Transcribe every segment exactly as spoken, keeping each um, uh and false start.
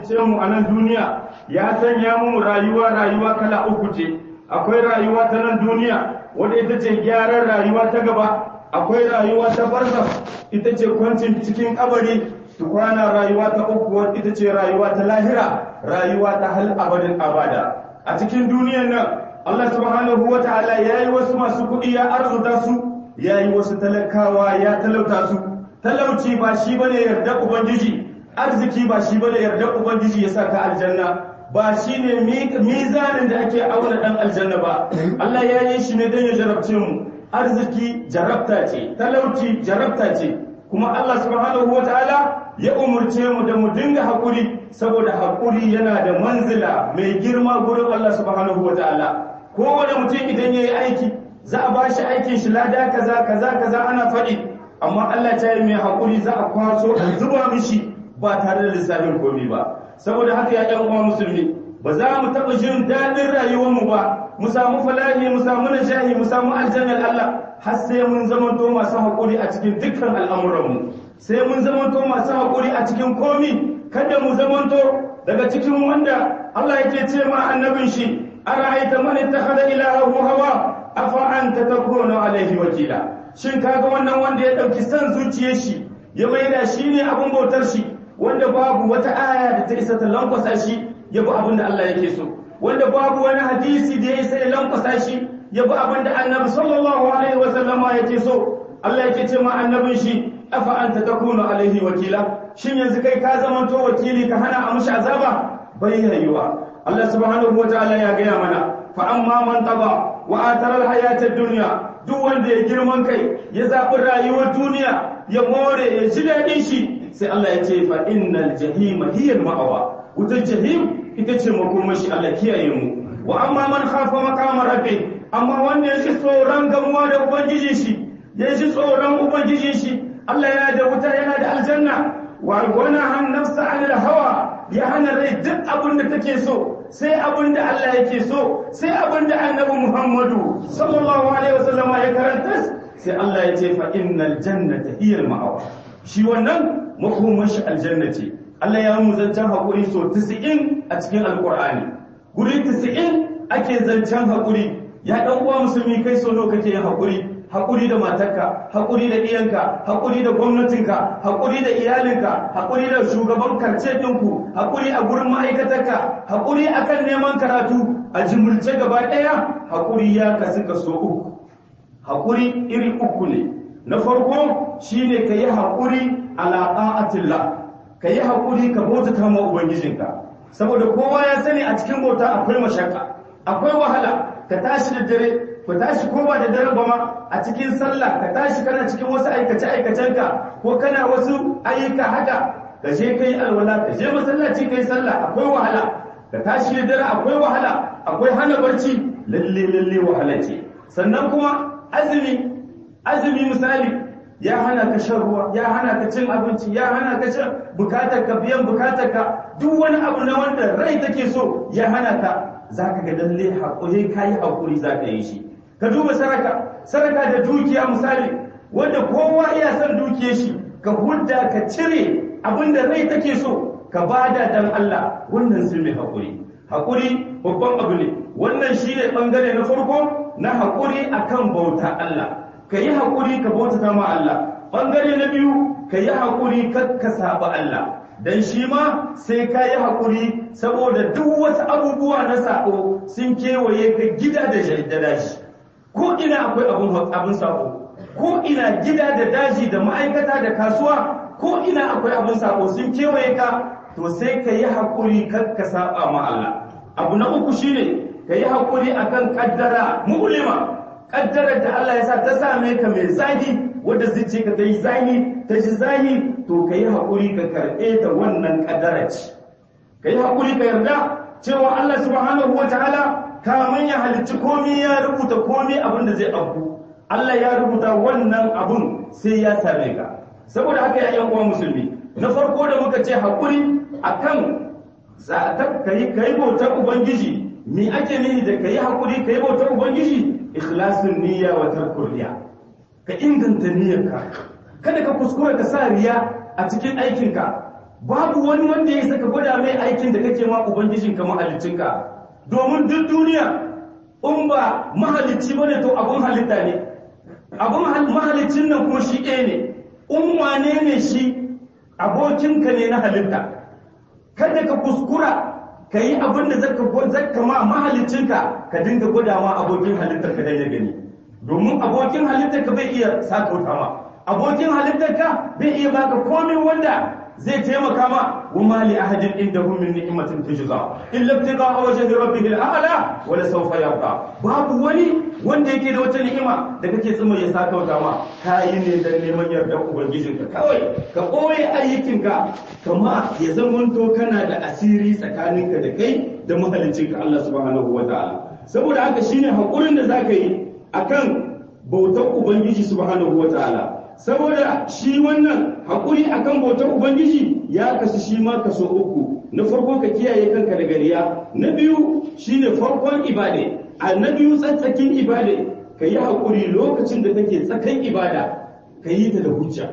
halicce mu a nan duniya ya sanya mu rayuwa rayuwa kala uku ce. Akwai rayuwa ta nan duniya wadda ita ce gyaran rayuwa ta gaba, akwai rayuwa ta barzakh ita ce kwancin cikin kabari, tukwana rayuwa ta uku ita ce rayuwa ta lahira, rayuwa ta hal abadin abada. A cikin duniyar nan Allah subhanahu wa ta'ala yayi wasu masu kuɗi ya arzuta su, yayi wasu talakawa ya talauta su. Talauci ba shi bane yarda ubangiji, arziki ba shi bane yarda ubangiji ya saka aljanna, ba shi ne mizanin da ake auna dan aljanna ba. Allah ya yi shi ne don ya jarabce mu. Arziki jarabta ce, talauci jarabta ce, kuma Allah subhanahu wa ta'ala ya umurce mu da mu dinga haƙuri, saboda haƙuri yana da manzila mai girma gurin Allah subhanahu wa ta'ala. Kowane mutum idan ya yi aiki za a ba shi aikin shi lada kaza kaza kaza ana faɗi, amma Allah ta yi mai haƙuri za a kwaso a zuba mishi ba tare da lissafin komi ba. Saboda haka ya ɗan uwa musulmi, ba za mu taɓa jin daɗin rayuwarmu ba, mu samu falahi, mu samu najahi, mu samu aljannar Allah, har sai mun zamanto masu haƙuri a cikin dukkan al'amuranmu, sai mun zamanto masu haƙuri a cikin komi. Kada mu zamanto daga cikin wanda Allah yake ce ma annabin shi, ara'aita man ittakhadha ilahahu hawa afa anta takunu alaihi wakila. Shin kaga wannan wanda ya dauki san zuciyar shi ya maida shi ne abin bautar shi, wanda babu wata aya da ta isa ta lankwasa shi ya bi abin da Allah yake so, wanda babu wani hadisi da ya isa ya lankwasa shi ya bi abin da annabi sallallahu alaihi wa sallama yake so. Allah yake ce ma annabin shi, afa anta takunu alaihi wakila. Shin yanzu kai ka zamanto wakili ka hana a mushi azaba? Bai yiwa. Allah subhanahu wa ta'ala ya gaya mana, fa amma man taba wa atara alhayata ad-dunya, duk wanda ya girman kai ya zabi rayuwar duniya ya more ya ji dadin shi, sai Allah ya ce fa innal jahima hiya al-ma'wa. Wutar jahim ita ce makomashi, Allah kiyaye mu. Wa amma man khafa maqama rabbi, amma wanda ya ji tsoron gamuwa da ubangijin shi, ya ji tsoron ubangijin shi, Allah yana da wuta yana da aljanna. Wa wana han nafsa anil hawa, ya hana rai duk abin da take so, sai abin da Allah yake so, sai abin da annabi Muhammadu sallallahu alaihi wasallam ya karanta, sai Allah ya ce fa innal jannata hiya al-ma'wa. Shi wannan makomashi aljanna ce. Allah ya mu zancen haƙuri so tisa'in a cikin alƙur'ani. Guri tisa'in ake zancen haƙuri. Ya ɗan uwa musulmi, kai so nawa kake yin haƙuri? Haƙuri da matarka, haƙuri da ɗiyanka, haƙuri da gwamnatinka, haƙuri da iyalinka, haƙuri da shugaban karce ɗinku, haƙuri a gurin ma'aikatarka, haƙuri akan neman karatu, a jimilce gaba ɗaya haƙuri ya kasu kaso uku. Haƙuri iri uku ne. Na farko shine ka yi haƙuri ala ta'atillah, ka yi haƙuri ka bautata ma ubangijinka, saboda kowa ya sani a cikin bauta akwai mashaka, akwai wahala. Ka tashi da dare, ka tashi ko ba da dare ba ma, a cikin sallah ka tashi kana cikin wasu aikace aikacenka ko kana wasu ayyuka haka, ka je kai alwala, ka je masallaci kai sallah, akwai wahala. Ka tashi da dare akwai wahala, akwai hana barci, lalle lalle wahala ce. Sannan kuma azumi, azumi misali ya hana ka shan ruwa, ya hana ka cin abinci, ya hana ka cin bukatar ka, biyan bukatar ka, duk wani abu na wanda rai take so ya hana ka. Za ka ga lalle haƙuri, ka yi haƙuri za ka yi shi. Ka duba saraka, saraka da dukiya misali, wanda kowa iya son dukiyar shi, ka hudda ka cire abin da rai take so, ka bada dan Allah, wannan sun mai haƙuri. Haƙuri babban abu ne, wannan shi ne ɓangare na farko na haƙuri akan bauta Allah. Ka yi haƙuri ka bautata ma Allah. Ɓangare na biyu, ka yi haƙuri kar ka saba Allah. Dan shi ma sai ka yi haƙuri, saboda duk wasu abubuwa na saƙo sun kewaye ka gida da daji. Ko ina akwai abin saƙo, ko ina gida da daji da ma'aikata da kasuwa, ko ina akwai abin saƙo sun kewaye ka, to sai ka yi haƙuri kar ka saba ma Allah. Abu na uku shine ka yi haƙuri akan ƙaddara mu'lima, ƙaddarar da Allah ya sa ta same ka mai zagi, wadda zuciya ka ta yi zagi, ta ji zagi, to ka yi haƙuri ka karɓe ta wannan ƙaddara ce. Ka yi haƙuri ka yarda cewa Allah subhanahu wa ta'ala kamun ya halicci komi ya rubuta komi abin da zai abu. Allah ya rubuta wannan abun sai ya same ka. Saboda haka ya yan uwa musulmi, na farko da muka ce haƙuri akan ka yi bautar Ubangiji. Me ake nuni da ka yi haƙuri ka yi bautar Ubangiji? Ikhlasun niyya wa tarkul riya. Ka inganta niyyarka, kada ka kuskura ka sa riya a cikin aikinka. babu wani wanda ya saka gwada mai aikin da kake ma ubangijinka mahaliccinka, domin duk duniya in ba mahalicci bane to abun halitta ne, abun mahalicin nan kuma shi ɗaya ne, in wane ne shi abokinka ne na halitta. Kada ka kuskura ka yi abin da zaka ma mahaliccinka ka dinga gwada ma abokin halittar ka dai ya gani, domin abokin halittar ka bai iya sakauta ma, abokin halittar ka bai iya baka komai wanda zai taimaka ma. wa ma li ahadin indahu min ni'matin tujza illa ibtigha'a wajhi rabbih al-a'la wa la sawfa yarda. Babu wani wanda yake da wata ni'ima da kake tsima ya saka wata ma, kai ne dan neman yardar ubangijinka kawai, ka koyi ayyukinka kama ya zamanto kana da asiri tsakaninka da kai da mahaliccinka Allah subhanahu wa ta'ala. Saboda haka shine hakurin da zaka yi akan bautar ubangiji subhanahu wa ta'ala. Saboda shi wannan haƙuri akan bautar ubangiji ya kasu shi ma kaso uku. Na farko ka kiyaye kanka daga riya, na biyu shine farkon ibade, a na biyu tsatsakin ibade ka yi haƙuri lokacin da kake tsakan ibada ka yi ta da hujja,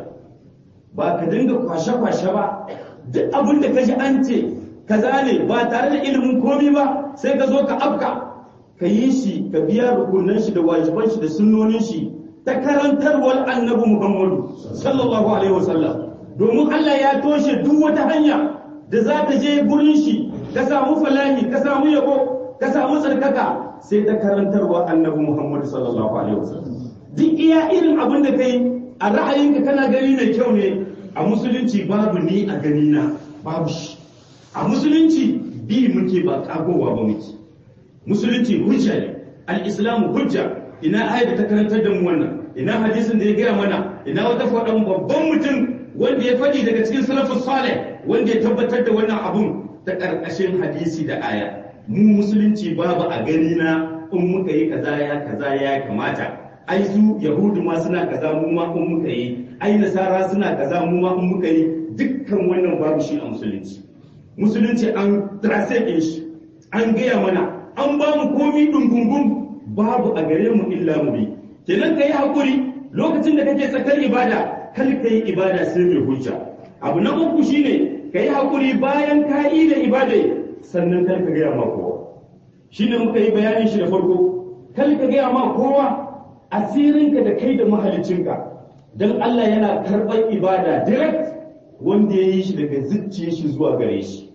ba ka dinga kwashe-kwashe ba. Duk abin da ka ji an ce kaza ne ba tare da ilimin komi ba sai ka zo ka afka, ka yi shi ka biya rukunan shi da wajiban shi da sunnonin shi ta karantarwar annabi Muhammadu sallallahu alaihi wasallam, domin Allah ya toshe duk wata hanya da za ta je gurin shi ka samu falahi, ka samu yabo, ka samu tsarkaka, sai ta karantarwar annabi Muhammadu sallallahu alaihi wasallam. Duk iya irin abin da kai a ra'ayinka kana gani mai kyau ne, a musulunci babu ni a gani na babu shi. A musulunci bi muke ba kagowa ba muke. Musulunci hujja ne, al-islamu hujja. Ina ayat da ta karantar da mu wannan, ina hadisin da ya gaya mana, ina wata faɗan babban mutum wanda ya faɗi daga cikin salafus salih wanda ya tabbatar da wannan abun ta ƙarƙashin hadisi da aya. Mu musulunci babu a gani na in muka yi kaza ya kaza ya kamata, ai su yahudu ma suna kaza mu ma in muka yi, ai nasara suna kaza mu ma in muka yi, dukkan wannan babu shi a musulunci. Musulunci an trase shi, an gaya mana, an ba mu komi dungungun, babu a gare mu illa mu bi. Kenan kai hakuri lokacin da kake tsakar ibada, kar kai ibada sai mai hujja. Abu na uku shine kai hakuri bayan ka yi da ibada sannan kar ka gaya ma kowa. Shine muka yi bayanin shi da farko, kar ka gaya ma kowa asirinka da kai da mahaliccinka, dan Allah yana karɓar ibada direct wanda ya yi shi daga zuciyar shi zuwa gare shi.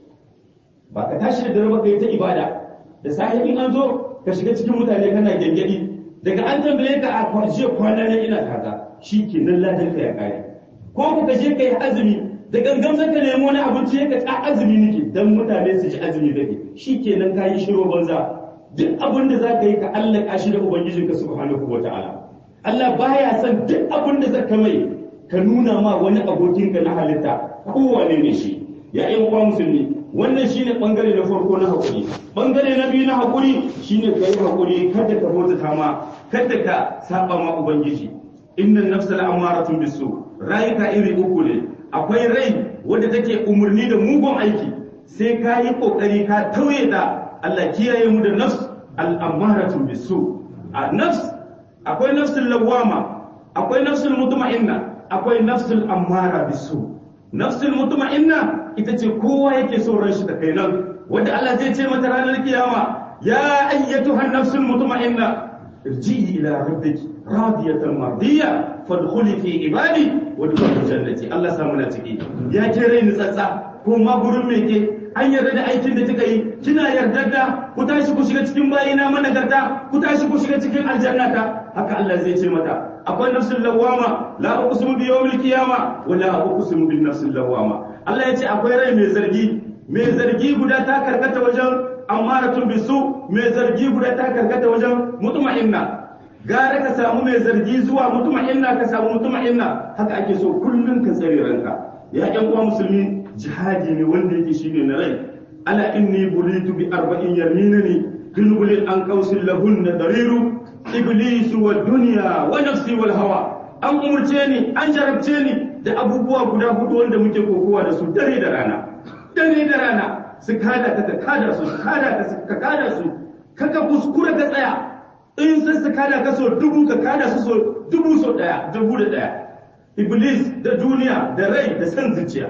Ba ka tashi da dare ba kai ta ibada, da sahihin an zo ka shiga cikin mutane kana gengedi, daga an tambaye ka a kwaje kwana ne ina kaza, shi ke nan ladan ka ya kare. Ko ka je ka yi azumi da gangan zaka nemo wani abinci ka ta azumi nake dan mutane su ji azumi kake, shi ke nan ka yi shiro banza. Duk abin da zaka yi ka allaka shi da ubangijinka subhanahu wataala. Allah baya son duk abin da zaka mai ka nuna ma wani abokinka na halitta kowane ne shi. Ya ƴan uwa musulmi, wannan shine bangare na farko na hakuri. Bangare na biyu na hakuri shine kai hakuri kada ka bauta ma, kada ka saba ma ubangiji. Innan nafsal amaratun bisu, rayuka iri uku ne. Akwai rai wadda take umurni da mugun aiki, sai ka yi kokari ka tauye ta. Allah kiyaye mu da nafs al amaratun bisu. A nafs akwai nafsul lawama, akwai nafsul mutma'inna, akwai nafsul amara bisu. Nafsul mutma'inna ita ce kowa yake so ran shi da kai nan, wanda Allah zai ce mata ranar kiyama, ya ayyatuha nafsul mutma'inna irji'i ila rabbiki radiyatan mardiyya fadkhuli fi ibadi wa dkhuli jannati. Allah samu na ciki. Ya ke rai ni tsatsa ko ma gurin me ke an yarda da aikin da kika yi, kina yarda da ku tashi ku shiga cikin bayina managarta, ku tashi ku shiga cikin aljannata. Haka Allah zai ce mata. Akwai nafsul lawama, la uqsimu bi yawmil qiyama wa la uqsimu bin nafsil lawama. Allah ya ce akwai rai mai zargi, mai zargi guda ta karkata wajen amaratun bisu, mai zargi guda ta karkata wajen mutma'inna. Gara ka samu mai zargi zuwa mutma'inna ka samu mutma'inna, haka ake so kullun ka tsare ranka. Ya ƴan uwa musulmi, jihadi ne wanda yake shine na rai. Ala inni bulitu bi arba'in yaminani dunbulin an qausil lahunna dariru iblisu wa dunya wa nafsi wal hawa. An umurce ni, an jarabce ni da abubuwa guda hudu wanda muke kokowa da su dare da rana. Dare da rana su kada ka kada su, su kada ka ka kada su, kaka kuskura ka tsaya. In sai su kada ka so dubu ka kada su so dubu so daya, dubu da daya. Iblis da duniya da rai da san zuciya.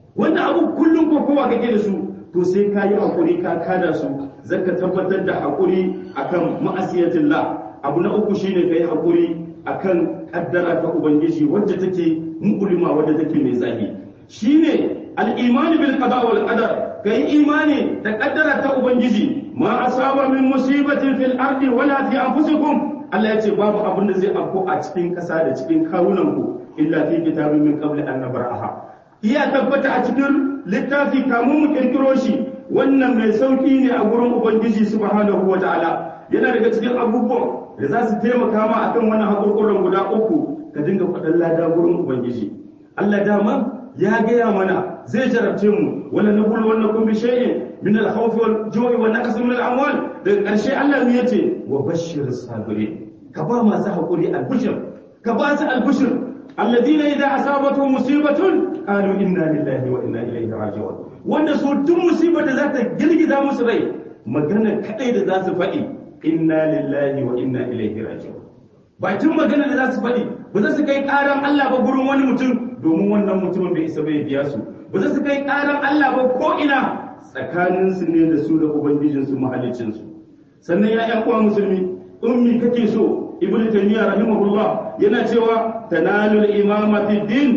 wanda abu kullum ko kowa kake da su to sai ka yi hakuri ka kada su zaka tabbatar da hakuri akan ma'asiyatillah. abu na uku shine kai hakuri akan kaddara ta ubangiji wacce take mukulima wadda take mai zafi shine al-iman bil qada wal qadar kai imani da kaddara ta ubangiji ma asaba min musibatin fil ardi wala fi anfusikum Allah ya ce babu abin da zai afko a cikin kasa da cikin kawunan ku illa fi kitabin min qabli an nabraha iya tabbata a cikin littafi kamun mu kirkiro shi wannan mai sauki ne a gurin ubangiji subhanahu wataala yana daga cikin abubuwan da za su taimaka ma akan wannan hakurkuran guda uku ka dinga faɗan lada gurin ubangiji. Allah dama ya gaya mana zai jarabce mu wala nabul wannan kun bi shay'in min al-khawf wal ju'i wa naqs min al-amwal daga ƙarshe Allah ne yace wa bashir sabirin ka ba masu hakuri al-bushr ka ba su al-bushr alladina idza asabatuhum musibatun qalu inna lillahi wa inna ilaihi raji'un wanda su duk musibar da za ta girgiza musu rai magana kadai da za su faɗi inna lillahi wa inna ilaihi raji'un ba tun magana da za su faɗi ba za su kai ƙaran Allah ba gurin wani mutum domin wannan mutumin bai isa bai biya su ba za su kai ƙaran Allah ba ko ina tsakanin su ne da su da ubangijin su mahalicin su sannan ya ƴan uwa musulmi ummi kake so ibnu taymiya rahimahullah yana cewa tanalul imama fid din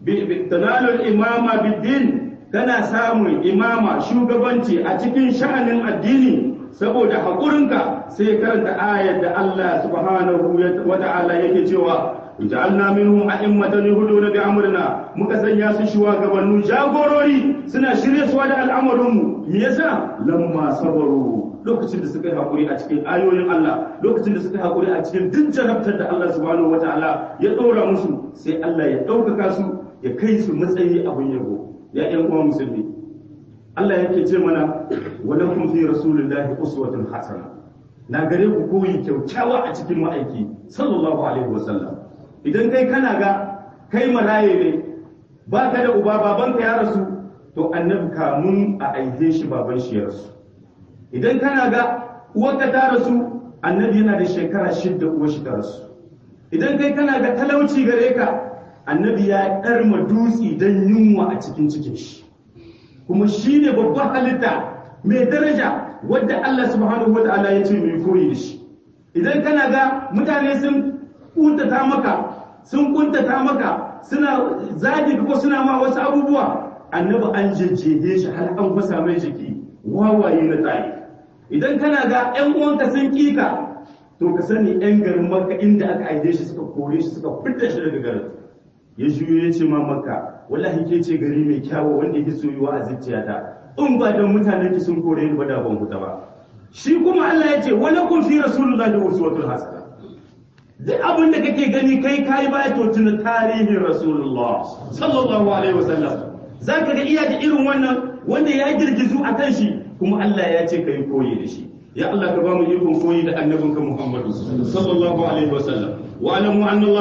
tanalul imama bid din kana samun imama shugabanci a cikin sha'anin addini saboda haƙurinka sai karanta ayar da Allah subhanahu wa ta'ala yake cewa ja'alna minhum a'immatan yahduna bi amrina muka sanya su shugabannu jagorori suna shirye su da al'amarin mu me yasa lamma sabaru lokacin da suka yi haƙuri a cikin ayoyin Allah lokacin da suka yi haƙuri a cikin duk jarabtar da Allah subhanahu wa ta'ala ya ɗora musu sai Allah ya ɗaukaka su ya kai su matsayi abin yabo ya ƴan uwa musulmi Allah yake ce mana walakum fi rasulillahi uswatun hasana na gare ku koyi kyaukyawa a cikin ma'aiki sallallahu alaihi wasallam idan kai kana ga kai maraye ne ba ka da uba babanka ya rasu to annabi kamun a aihe shi baban shi ya rasu idan kana ga uwarka ta rasu annabi yana da shekara shidda uwar shi ta rasu idan kai kana ga talauci gare ka annabi ya ɗarma dutse don yunwa a cikin cikin shi kuma shi ne babbar halitta mai daraja wadda Allah subhanahu wa ta'ala ya ce mai koyi da shi idan kana ga mutane sun kuntata maka sun kuntata maka suna zagi ko suna ma wasu abubuwa annabi an jejjege shi har an fasa mai jiki wawaye na tsaye idan kana ga ƴan uwanka sun kika to ka sani ƴan garin Makka inda aka aide shi suka kore shi suka fitta shi daga garin ya juyo ya ce ma Makka wallahi ke ce gari mai kyawu wanda yake soyuwa a zuciyata in ba dan mutanen ki sun kore ni ba da ban huta ba shi kuma Allah ya ce wala kun fi rasulullahi uswatul hasana duk abin da kake gani kai kai ba to tuna tarihin rasulullah sallallahu alaihi wasallam zaka ga iya da irin wannan wanda ya girgizu akan shi kuma Allah ya ce kai koyi da shi ya Allah ka ba mu ikon koyi da annabinka Muhammadu sallallahu alaihi wasallam wa alamu anna